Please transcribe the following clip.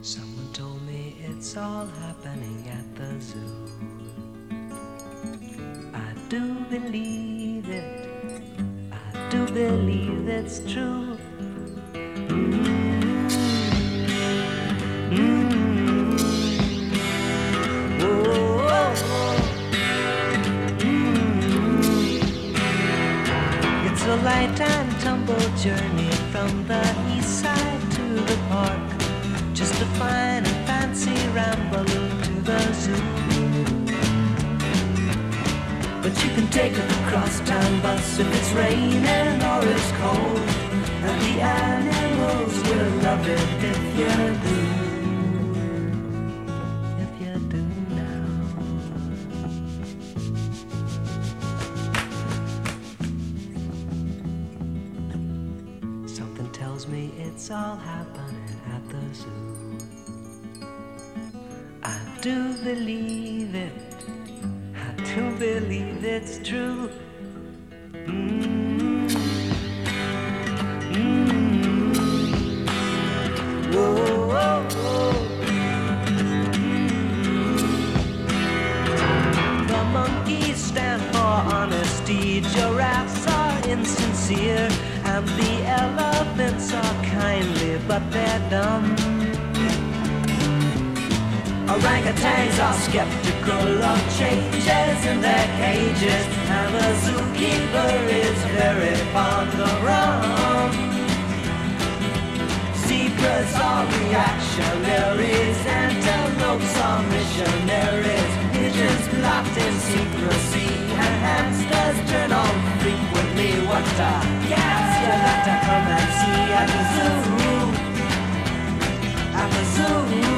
Someone told me it's all happening at the zoo. I do believe it. I do believe it's true. It's a light and tumble journey from the east side to the park. Just a fine and fancy ramble to the zoo. But you can take a crosstown bus if it's raining or it's cold, and the animals will love it if you do. If you do now. Something tells me it's all happening at the zoo. I do believe it. I do believe it's true. Whoa, whoa, whoa. The monkeys stand for honesty, giraffes are insincere, and the elephants are kindly, but they're dumb. Orangutans are skeptical of changes in their cages, and the zookeeper is very fond of rum. Zebras are reactionaries, antelopes are missionaries, pigeons locked in secrecy, and hamsters turn on frequently. What a gas you got to come and see at the zoo, at the zoo.